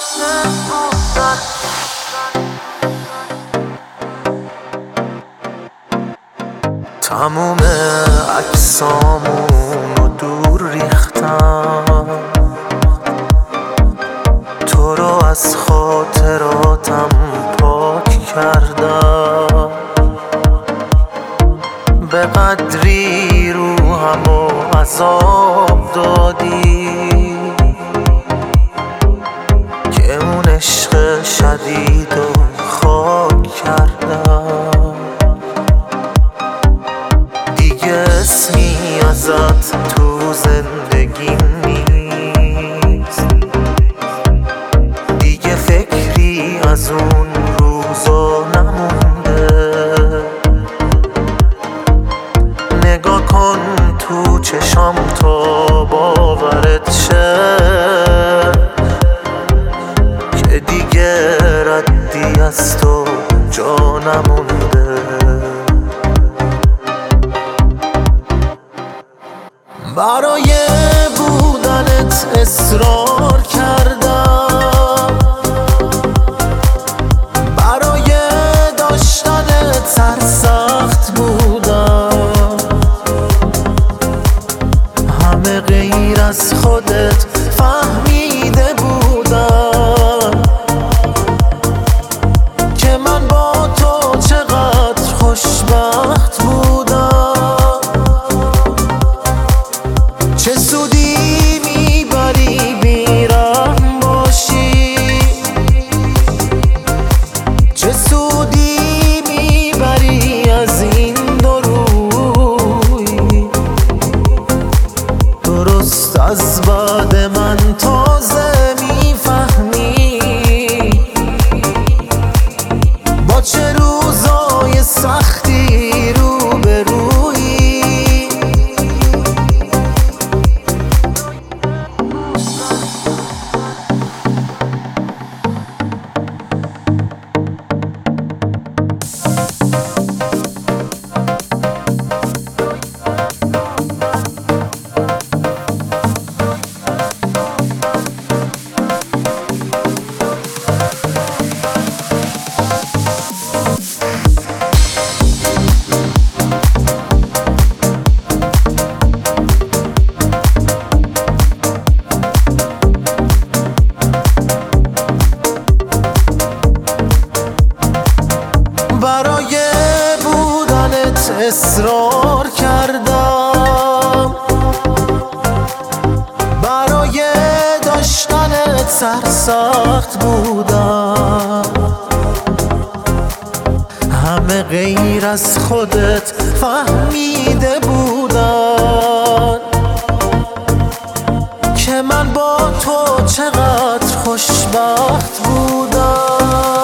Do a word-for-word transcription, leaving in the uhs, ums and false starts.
تموم عکسامونو دور ریختم، تو رو از خاطراتم پاک کردم. به قدری روحمو عذاب دادی که اون عشق شدید و خاک کردم. دیگه اسمی ازت تو زندگی نیست، دیگه فکری از اون روزا نمونده. نگاه کن تو چشام تا باورت شه که دیگه ردی از تو جا نمونده. برای بودنت اصرار کردم، برای داشتنت سرسخت بودم. همه غیر از خودت فهمیده بودم که من با تو چقدر خوشبخت بودم. چه سودی میبری بیرحم باشی، چه سودی میبری از این دو روی. درست از بعد من تازه میفهمی با چه روزای سختی روبرویی. برای بودنت اصرار کردم، برای داشتنت سرسخت بودم. همه غیر از خودت فهمیده بودن که من با تو چقدر خوشبخت بودم.